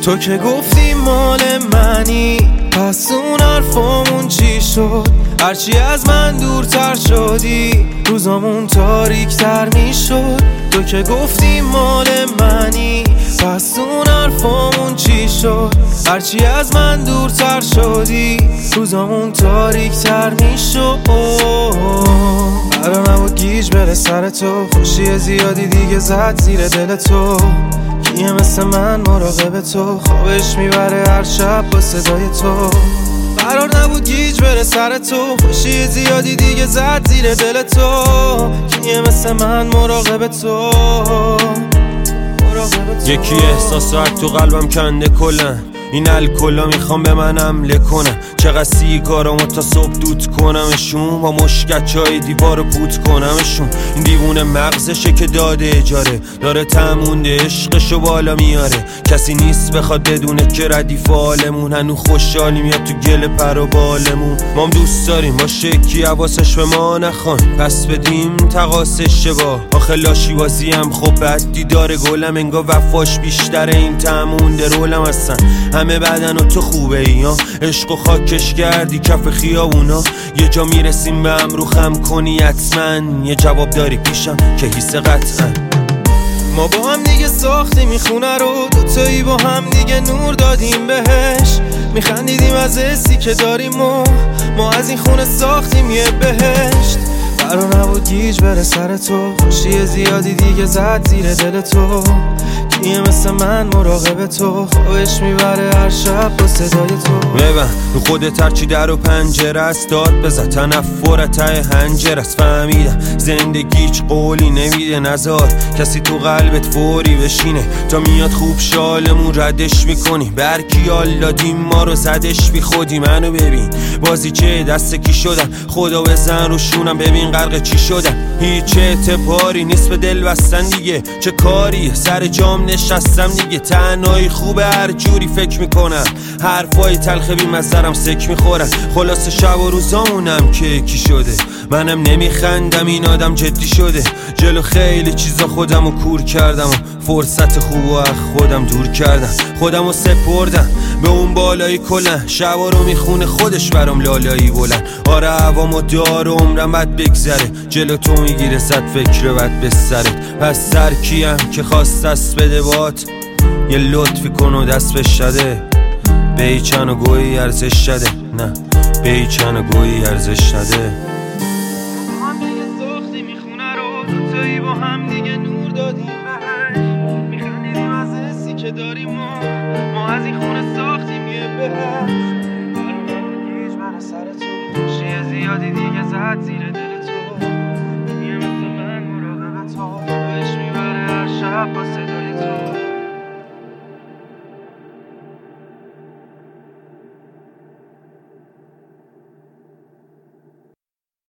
تو که گفتی مال منی، پس اون حرفامون چی شد؟ هرچی از من دورتر شدی روزامون تاریک تر می شد. تو که گفتی مال منی، پس اون حرفامون چی شد؟ هرچی از من دورتر شدی روزامون تاریک تر می شد. قرار نبود گیج بره سر تو، خوشی زیادی دیگه زد زیر دل تو. کیه مثل من مراقب تو، خوابش میبره هر شب با صدای تو. قرار نبود گیج بره سر تو، خوشی زیادی دیگه زد زیر دل تو. کیه مثل من مراقب تو. یکی احساسات تو قلبم کنده کلن، این الکلا میخوام به من حمله کنن. چقدر سیگارامو تا صبح دود کنمشون، با مشکچای دیوارو پوت کنمشون. این دیوونه مغزشه که داده اجاره، داره تمونده عشقشو بالا میاره. کسی نیست بخواد بدونه که ردیف حالمون، هنو خوشحالی میاد تو گل پر و بالمون. مام دوست داریم باشه کی حواسش به ما نخوان، پس بدیم تقاسش با. آخه لاشی بازی هم خب بد دیدار گلم، انگار وفاش بیشتره این تمونده رولم هستن. همه بدن و تو خوبه ای ها، عشق و خاکش کردی کف خیابونا. یه جا میرسیم به هم رو خم کنی حتما، یه جواب داری پیشم که حیث قطعا. ما با هم دیگه ساختیم این خونه رو، دوتایی با هم دیگه نور دادیم بهش. میخندیدیم از حسی که داریم و ما از این خونه ساختیم یه بهشت. قرار نبود گیج بره سر تو، خوشی زیادی دیگه زد زیر دل تو. کیه مثل من مراقب تو، خوابش میبره هر شب با صدای تو. ببن رو خودت هرچی در و پنجره است داد بزن، تنفر ته هنجر است. فهمیدم زندگی هیچ قولی نمیده، نزار کسی تو قلبت فوری بشینه. تا میاد خوب شالمون ردش میکنی، برکی آلادیم ما رو زدش بی خودی. منو ببین بازی چه دست کی شدن، خدا بزن رو شونم ببین غرق چی شدن. هیچ اعتباری نیست به دل بستن دیگه، چه کاری سر جام نشستم دیگه. تنهایی خوبه هر جوری فکر میکنم، حرفای تلخ بی مزرم سک میخورن. خلاص شب و روزامونم که یکی شده، منم نمیخندم این آدم جدی شده. جلو خیلی چیزا خودمو کور کردم و فرصت خوبو از خودم دور کردم. خودمو سپردم به اون بالایی کلن، شبا رو میخونه خودش برام لالایی بلند. آره هوامو دار و عمرم بد بگذره، جلو تو میگیره صد فکر بد به سرت. پس سر کیم که خواست دست بده بات، یه لطفی کن و دست بشده. به هیچن و گویی ارزش نده، نه به هیچن و گویی ارزش نده. ما هم دیگه ساختیم این خونه رو، دوتایی با هم دیگه نور دادیم بهش. میخندیدیم از حسی که داریم و ما از این خونه ساختیم یه بهشت. گیج بره سر تو، خوشی زیادی دیگه زد زیر دل تو. یه مثل من مراقب تو، خوش میبره هر شب با صدای تو.